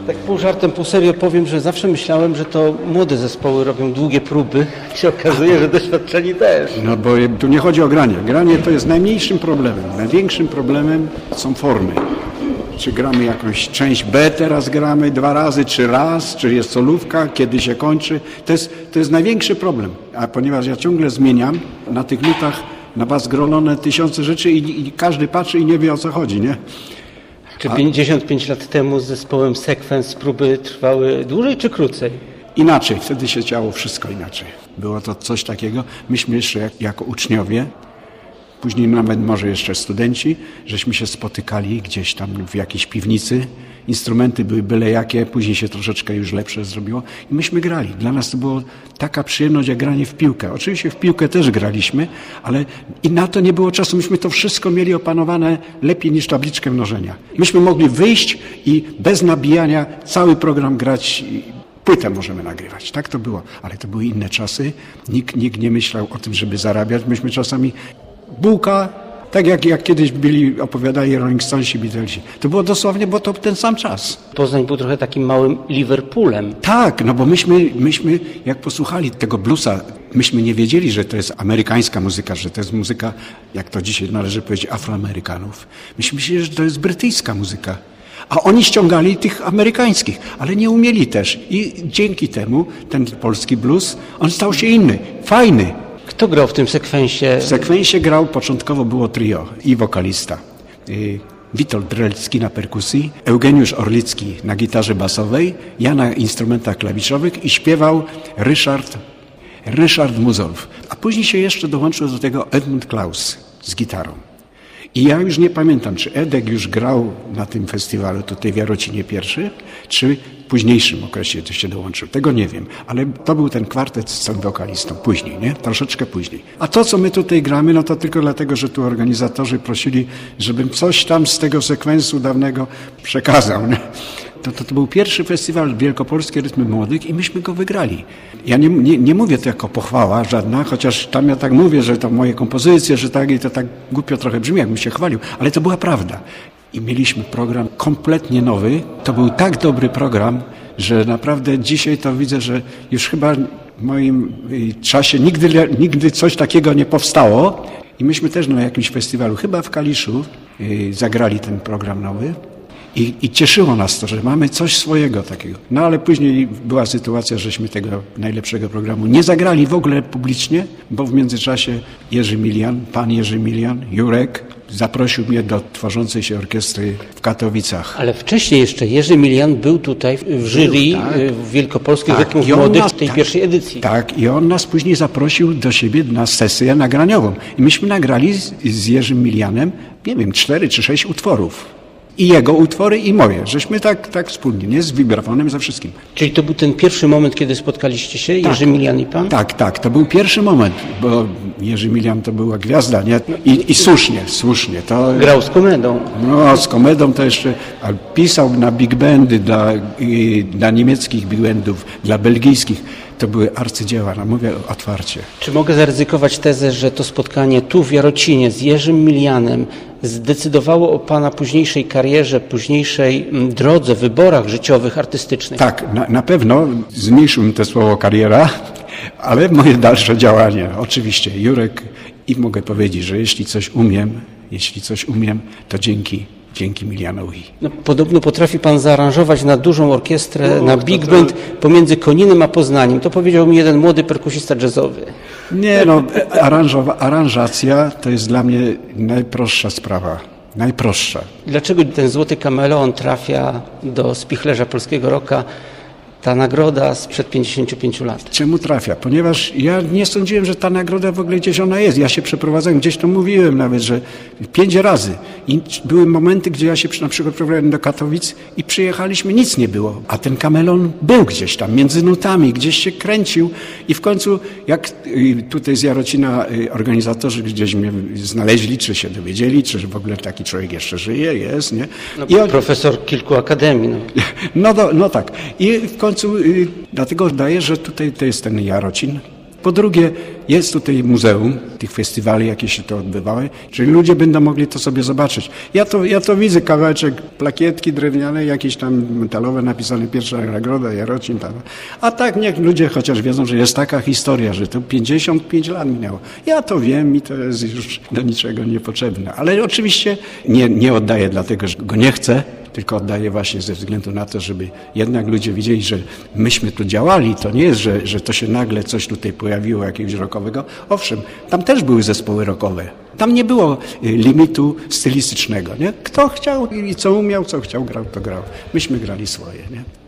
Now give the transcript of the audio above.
Tak pół żartem, pół serio powiem, że zawsze myślałem, że to młode zespoły robią długie próby. I się okazuje, że doświadczeni też. No bo tu nie chodzi o granie. Granie to jest najmniejszym problemem. Największym problemem są formy. Czy gramy jakąś część B, teraz gramy 2 razy, czy raz, czy jest solówka, kiedy się kończy. To jest największy problem. A ponieważ ja ciągle zmieniam na tych nutach na bas grolone 1000 rzeczy i każdy patrzy i nie wie, o co chodzi, nie? Czy 55 lat temu z zespołem Sekwens próby trwały dłużej czy krócej? Inaczej, wtedy się działo wszystko inaczej. Było to coś takiego, myśmy jeszcze jako uczniowie, później nawet może jeszcze studenci, żeśmy się spotykali gdzieś tam w jakiejś piwnicy. Instrumenty były byle jakie, później się troszeczkę już lepsze zrobiło i myśmy grali. Dla nas to było taka przyjemność jak granie w piłkę. Oczywiście w piłkę też graliśmy, ale i na to nie było czasu. Myśmy to wszystko mieli opanowane lepiej niż tabliczkę mnożenia. Myśmy mogli wyjść i bez nabijania cały program grać. Płytę możemy nagrywać. Tak to było. Ale to były inne czasy. Nikt nie myślał o tym, żeby zarabiać. Myśmy czasami bułka, tak jak kiedyś opowiadali Rolling Stonesi, Beatlesi. To było dosłownie, bo to ten sam czas. Poznań był trochę takim małym Liverpoolem. Tak, no bo myśmy jak posłuchali tego bluesa, myśmy nie wiedzieli, że to jest amerykańska muzyka, że to jest muzyka, jak to dzisiaj należy powiedzieć, Afroamerykanów. Myśmy myśleli, że to jest brytyjska muzyka. A oni ściągali tych amerykańskich, ale nie umieli też. I dzięki temu ten polski blues, on stał się inny, fajny. Kto grał w tym sekwensie? W sekwensie grał, początkowo było trio i wokalista. Witold Drelski na perkusji, Eugeniusz Orlicki na gitarze basowej, ja na instrumentach klawiszowych i śpiewał Ryszard Muzolf. A później się jeszcze dołączył do tego Edmund Klaus z gitarą. I ja już nie pamiętam, czy Edek już grał na tym festiwalu tutaj w Jarocinie pierwszy, czy w późniejszym okresie to się dołączył. Tego nie wiem, ale to był ten kwartet z całym wokalistą. Później, nie? Troszeczkę później. A to, co my tutaj gramy, no to tylko dlatego, że tu organizatorzy prosili, żebym coś tam z tego sekwensu dawnego przekazał, nie? To był pierwszy festiwal Wielkopolskie Rytmy Młodych i myśmy go wygrali. Ja nie mówię to jako pochwała żadna, chociaż tam ja tak mówię, że to moje kompozycje, że tak i to tak głupio trochę brzmi, jakbym się chwalił, ale to była prawda. I mieliśmy program kompletnie nowy. To był tak dobry program, że naprawdę dzisiaj to widzę, że już chyba w moim czasie nigdy coś takiego nie powstało. I myśmy też na jakimś festiwalu, chyba w Kaliszu, zagrali ten program nowy. I cieszyło nas to, że mamy coś swojego takiego. No ale później była sytuacja, żeśmy tego najlepszego programu nie zagrali w ogóle publicznie, bo w międzyczasie pan Jerzy Milian, Jurek, zaprosił mnie do tworzącej się orkiestry w Katowicach. Ale wcześniej jeszcze Jerzy Milian był tutaj w jury w Wielkopolskich Rytmów Młodych w tej pierwszej edycji. Tak, i on nas później zaprosił do siebie na sesję nagraniową. I myśmy nagrali z Jerzym Milianem, nie wiem, 4 czy 6 utworów. I jego utwory, i moje. Żeśmy tak wspólnie, nie? Z wibrafonem, ze wszystkim. Czyli to był ten pierwszy moment, kiedy spotkaliście się, Jerzy Milian i pan? Tak. To był pierwszy moment, bo Jerzy Milian to była gwiazda, nie? I słusznie. To grał z Komedą. No, z Komedą to jeszcze pisał na big bandy dla niemieckich big bandów, dla belgijskich. To były arcydzieła, no mówię otwarcie. Czy mogę zaryzykować tezę, że to spotkanie tu w Jarocinie z Jerzym Milianem zdecydowało o pana późniejszej karierze, późniejszej drodze, wyborach życiowych, artystycznych? Tak, na pewno zmniejszyłbym to słowo kariera, ale moje dalsze działanie, oczywiście. Jurek, i mogę powiedzieć, że jeśli coś umiem, to dzięki Milianowi. No, podobno potrafi pan zaaranżować na dużą orkiestrę, na big band pomiędzy Koninem a Poznaniem. To powiedział mi jeden młody perkusista jazzowy. Nie, aranżacja to jest dla mnie najprostsza sprawa. Najprostsza. Dlaczego ten Złoty Kameleon trafia do spichlerza polskiego rocka? Ta nagroda sprzed 55 lat. Czemu trafia? Ponieważ ja nie sądziłem, że ta nagroda w ogóle gdzieś ona jest. Ja się przeprowadzałem, gdzieś to mówiłem nawet, że 5 razy. I były momenty, gdzie ja się na przykład przeprowadzałem do Katowic i przyjechaliśmy, nic nie było. A ten kameleon był gdzieś tam, między nutami, gdzieś się kręcił. I w końcu, jak tutaj z Jarocina organizatorzy gdzieś mnie znaleźli, czy się dowiedzieli, czy w ogóle taki człowiek jeszcze żyje, jest, nie? Profesor kilku akademii. No tak. I w końcu dlatego daję, że tutaj to jest ten Jarocin Po drugie, jest tutaj muzeum tych festiwali, jakie się to odbywały, czyli ludzie będą mogli to sobie zobaczyć. Ja to widzę, kawałeczek plakietki drewniane, jakieś tam metalowe napisane pierwsza nagroda, Jarocin. Tam. A tak niech ludzie chociaż wiedzą, że jest taka historia, że to 55 lat minęło. Ja to wiem i to jest już do niczego niepotrzebne. Ale oczywiście nie oddaję dlatego, że go nie chcę, tylko oddaję właśnie ze względu na to, żeby jednak ludzie widzieli, że myśmy tu działali. To nie jest, że to się nagle coś tutaj pojawiło jakiegoś rockowego. Owszem, tam też były zespoły rockowe. Tam nie było limitu stylistycznego. Nie? Kto chciał i co umiał, co chciał, grał, to grał. Myśmy grali swoje. Nie?